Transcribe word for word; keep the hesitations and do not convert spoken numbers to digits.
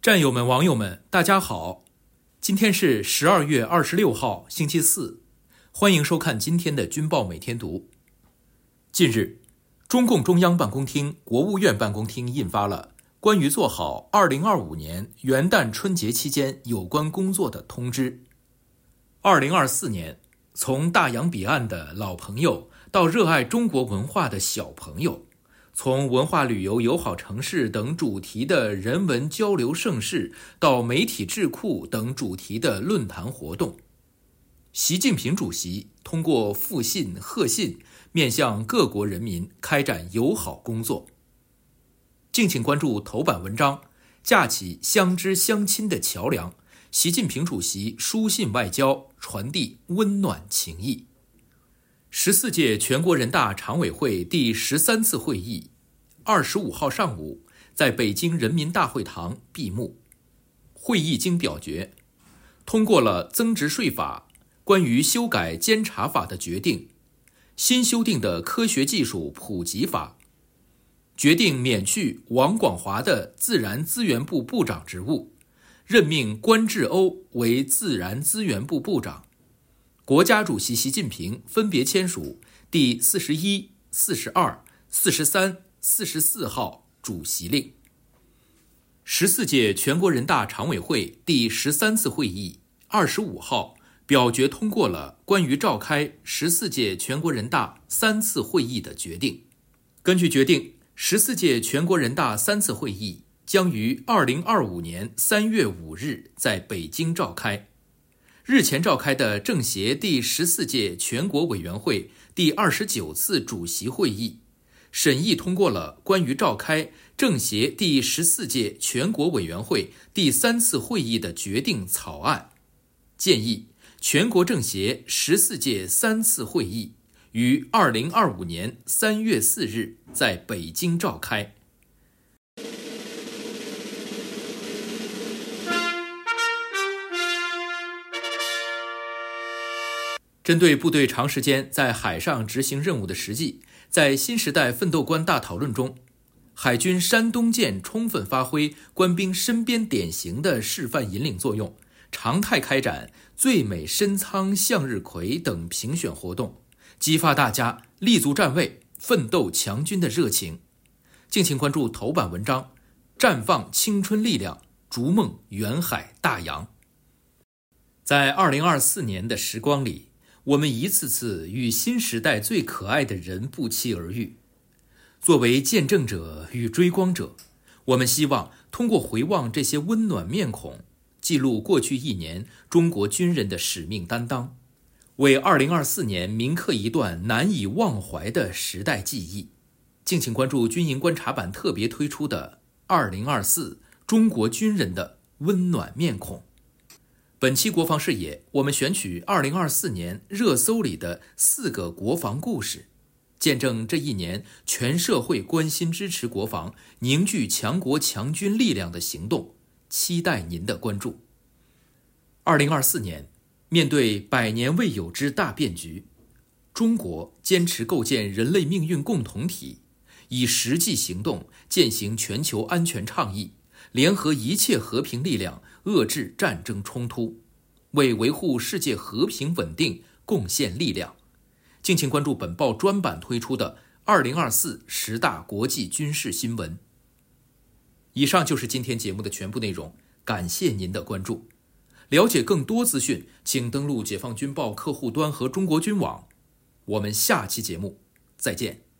战友们、网友们，大家好！今天是十二月二十六号，星期四，欢迎收看今天的军报每天读。近日，中共中央办公厅、国务院办公厅印发了关于做好二零二五年元旦春节期间有关工作的通知。二零二四年，从大洋彼岸的老朋友到热爱中国文化的小朋友，从文化旅游友好城市等主题的人文交流盛事到媒体智库等主题的论坛活动，习近平主席通过复信、贺信面向各国人民开展友好工作。敬请关注头版文章，架起相知相亲的桥梁，习近平主席书信外交，传递温暖情谊。十四届全国人大常委会第十三次会议二十五号上午在北京人民大会堂闭幕。会议经表决，通过了增值税法、关于修改监察法的决定，新修订的科学技术普及法，决定免去王广华的自然资源部部长职务，任命关志欧为自然资源部部长。国家主席习近平分别签署第四十一、四十二、四十三、四十四号主席令。十四届全国人大常委会第十三次会议二十五号表决通过了关于召开十四届全国人大三次会议的决定。根据决定，十四届全国人大三次会议将于二零二五年三月五日在北京召开。日前召开的政协第十四届全国委员会第二十九次主席会议，审议通过了关于召开政协第十四届全国委员会第三次会议的决定草案，建议全国政协十四届三次会议于二零二五年三月四日在北京召开。针对部队长时间在海上执行任务的实际，在新时代奋斗观大讨论中，海军山东舰充分发挥官兵身边典型的示范引领作用，常态开展最美深仓向日葵等评选活动，激发大家立足站位、奋斗强军的热情。敬请关注头版文章，绽放青春力量，逐梦远海大洋。在二零二四年的时光里，我们一次次与新时代最可爱的人不期而遇。作为见证者与追光者，我们希望通过回望这些温暖面孔，记录过去一年中国军人的使命担当，为二零二四年铭刻一段难以忘怀的时代记忆。敬请关注军营观察版特别推出的二零二四中国军人的温暖面孔。本期国防视野，我们选取二零二四年热搜里的四个国防故事，见证这一年全社会关心支持国防、凝聚强国强军力量的行动，期待您的关注。二零二四年，面对百年未有之大变局，中国坚持构建人类命运共同体，以实际行动践行全球安全倡议，联合一切和平力量遏制战争冲突，为维护世界和平稳定贡献力量。敬请关注本报专版推出的二零二四十大国际军事新闻。以上就是今天节目的全部内容，感谢您的关注。了解更多资讯，请登录解放军报客户端和中国军网。我们下期节目再见。